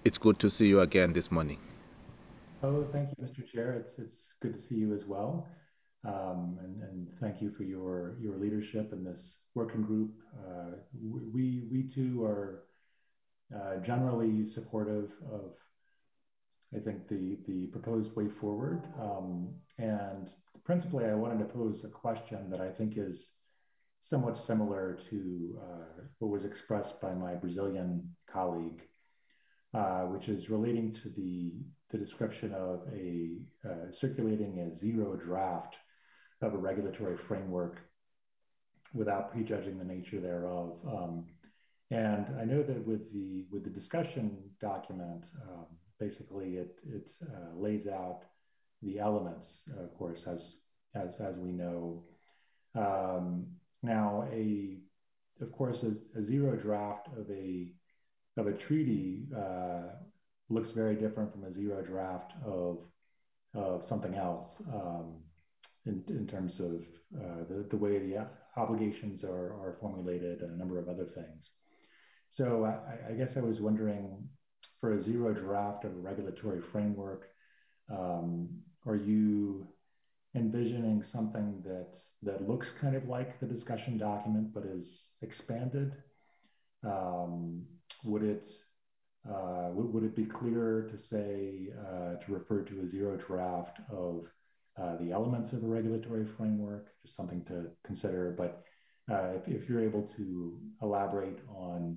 It's good to see you again this morning. Oh, thank you, Mr. Chair. It's good to see you as well. And thank you for your leadership in this working group. We too are generally supportive of, I think, the proposed way forward. And principally, I wanted to pose a question that I think is somewhat similar to what was expressed by my Brazilian colleague, which is relating to the description of a circulating a zero draft of a regulatory framework without prejudging the nature thereof. And I know that with the discussion document, basically it lays out the elements, of course, as we know. Um, Now, of course, a zero draft of a treaty looks very different from a zero draft of something else, in terms of the way the obligations are formulated and a number of other things. So I guess I was wondering, for a zero draft of a regulatory framework, um, are you envisioning something that looks kind of like the discussion document but is expanded? Um, would it would it be clearer to say, to refer to a zero draft of the elements of a regulatory framework? Just something to consider. But if you're able to elaborate on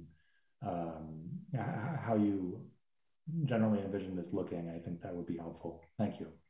how you generally envision this looking, I think that would be helpful. Thank you.